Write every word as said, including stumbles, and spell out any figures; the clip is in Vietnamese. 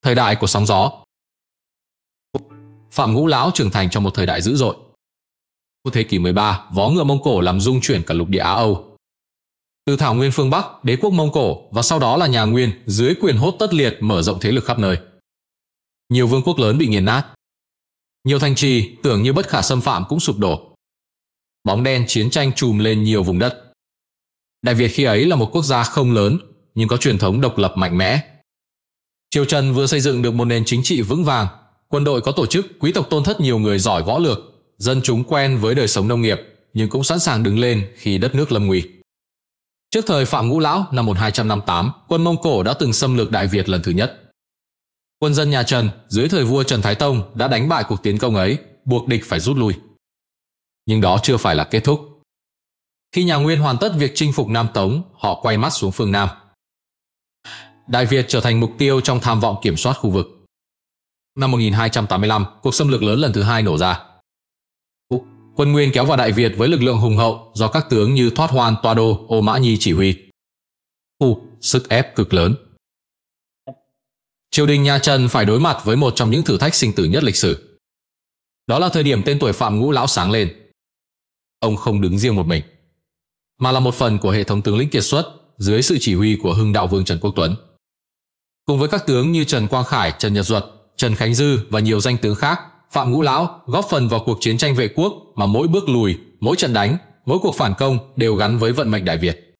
Thời đại của sóng gió. Phạm Ngũ Lão trưởng thành trong một thời đại dữ dội. Cuối thế kỷ mười ba, vó ngựa Mông Cổ làm rung chuyển cả lục địa Á Âu. Từ Thảo Nguyên phương Bắc, đế quốc Mông Cổ và sau đó là nhà Nguyên dưới quyền Hốt Tất Liệt mở rộng thế lực khắp nơi. Nhiều vương quốc lớn bị nghiền nát. Nhiều thành trì tưởng như bất khả xâm phạm cũng sụp đổ. Bóng đen chiến tranh trùm lên nhiều vùng đất. Đại Việt khi ấy là một quốc gia không lớn nhưng có truyền thống độc lập mạnh mẽ. Triều Trần vừa xây dựng được một nền chính trị vững vàng, quân đội có tổ chức, quý tộc tôn thất nhiều người giỏi võ lược, dân chúng quen với đời sống nông nghiệp nhưng cũng sẵn sàng đứng lên khi đất nước lâm nguy. Trước thời Phạm Ngũ Lão năm một nghìn hai trăm năm mươi tám, quân Mông Cổ đã từng xâm lược Đại Việt lần thứ nhất. Quân dân nhà Trần dưới thời vua Trần Thái Tông đã đánh bại cuộc tiến công ấy, buộc địch phải rút lui. Nhưng đó chưa phải là kết thúc. Khi nhà Nguyên hoàn tất việc chinh phục Nam Tống, họ quay mắt xuống phương Nam. Đại Việt trở thành mục tiêu trong tham vọng kiểm soát khu vực. Năm một nghìn hai trăm tám mươi lăm, cuộc xâm lược lớn lần thứ hai nổ ra. Quân Nguyên kéo vào Đại Việt với lực lượng hùng hậu do các tướng như Thoát Hoan, Toa Đô, Ô Mã Nhi chỉ huy. Hu, sức ép cực lớn. Triều đình nhà Trần phải đối mặt với một trong những thử thách sinh tử nhất lịch sử. Đó là thời điểm tên tuổi Phạm Ngũ Lão sáng lên. Ông không đứng riêng một mình, mà là một phần của hệ thống tướng lĩnh kiệt xuất dưới sự chỉ huy của Hưng Đạo Vương Trần Quốc Tuấn. Cùng với các tướng như Trần Quang Khải, Trần Nhật Duật, Trần Khánh Dư và nhiều danh tướng khác, Phạm Ngũ Lão góp phần vào cuộc chiến tranh vệ quốc mà mỗi bước lùi, mỗi trận đánh, mỗi cuộc phản công đều gắn với vận mệnh Đại Việt.